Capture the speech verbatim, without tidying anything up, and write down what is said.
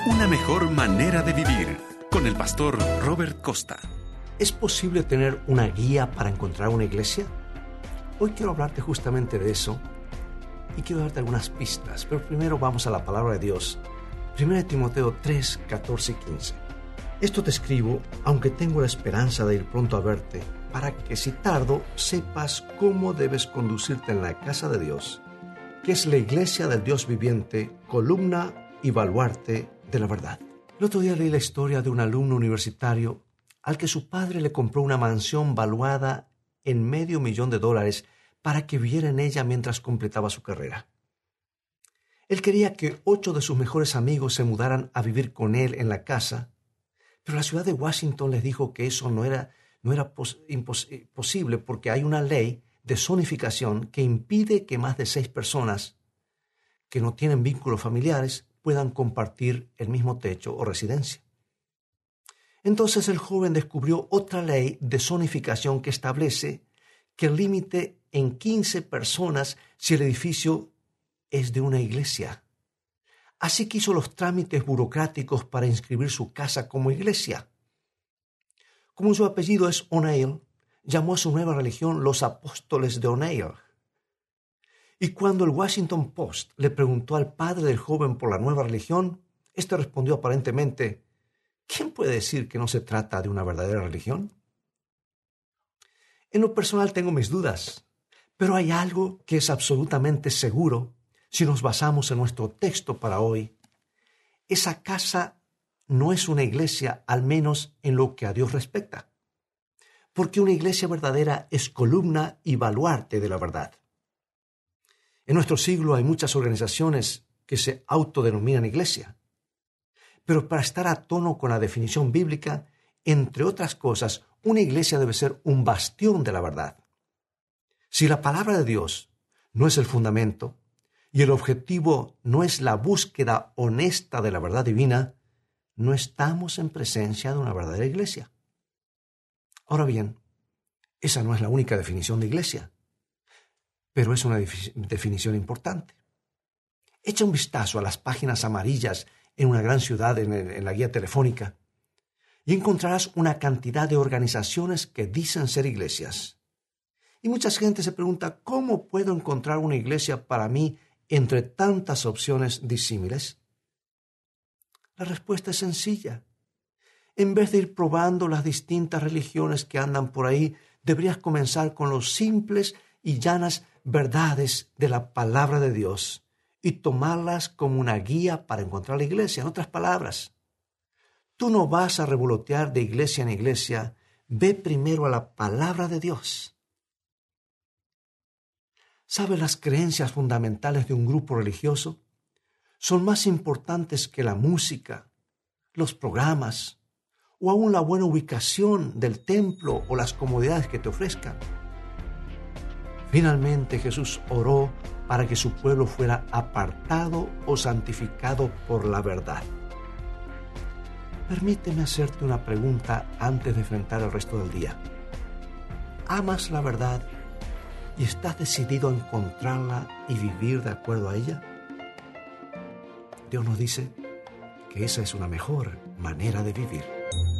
Una mejor manera de vivir, con el pastor Robert Costa. ¿Es posible tener una guía para encontrar una iglesia? Hoy quiero hablarte justamente de eso y quiero darte algunas pistas, pero primero vamos a la palabra de Dios. primera de Timoteo tres, catorce y quince. Esto te escribo, aunque tengo la esperanza de ir pronto a verte, para que si tardo sepas cómo debes conducirte en la casa de Dios, que es la iglesia del Dios viviente, columna y baluarte de la verdad. El otro día leí la historia de un alumno universitario al que su padre le compró una mansión valuada en medio millón de dólares para que viviera en ella mientras completaba su carrera. Él quería que ocho de sus mejores amigos se mudaran a vivir con él en la casa, pero la ciudad de Washington les dijo que eso no era, no era pos, impos, posible porque hay una ley de zonificación que impide que más de seis personas que no tienen vínculos familiares puedan compartir el mismo techo o residencia. Entonces el joven descubrió otra ley de zonificación que establece que el límite en quince personas si el edificio es de una iglesia. Así que hizo los trámites burocráticos para inscribir su casa como iglesia. Como su apellido es O'Neill, llamó a su nueva religión los Apóstoles de O'Neill. Y cuando el Washington Post le preguntó al padre del joven por la nueva religión, éste respondió aparentemente: ¿quién puede decir que no se trata de una verdadera religión? En lo personal tengo mis dudas, pero hay algo que es absolutamente seguro si nos basamos en nuestro texto para hoy. Esa casa no es una iglesia, al menos en lo que a Dios respecta, porque una iglesia verdadera es columna y baluarte de la verdad. En nuestro siglo hay muchas organizaciones que se autodenominan iglesia, pero para estar a tono con la definición bíblica, entre otras cosas, una iglesia debe ser un bastión de la verdad. Si la palabra de Dios no es el fundamento y el objetivo no es la búsqueda honesta de la verdad divina, no estamos en presencia de una verdadera iglesia. Ahora bien, esa no es la única definición de iglesia, pero es una definición importante. Echa un vistazo a las páginas amarillas en una gran ciudad en, el, en la guía telefónica y encontrarás una cantidad de organizaciones que dicen ser iglesias. Y mucha gente se pregunta, ¿cómo puedo encontrar una iglesia para mí entre tantas opciones disímiles? La respuesta es sencilla. En vez de ir probando las distintas religiones que andan por ahí, deberías comenzar con los simples y llanas verdades de la palabra de Dios y tomarlas como una guía para encontrar la iglesia. En otras palabras, tú no vas a revolotear de iglesia en iglesia, ve primero a la palabra de Dios. ¿Sabes? Las creencias fundamentales de un grupo religioso son más importantes que la música, los programas o aún la buena ubicación del templo o las comodidades que te ofrezcan. Finalmente Jesús oró para que su pueblo fuera apartado o santificado por la verdad. Permíteme hacerte una pregunta antes de enfrentar el resto del día. ¿Amas la verdad y estás decidido a encontrarla y vivir de acuerdo a ella? Dios nos dice que esa es una mejor manera de vivir.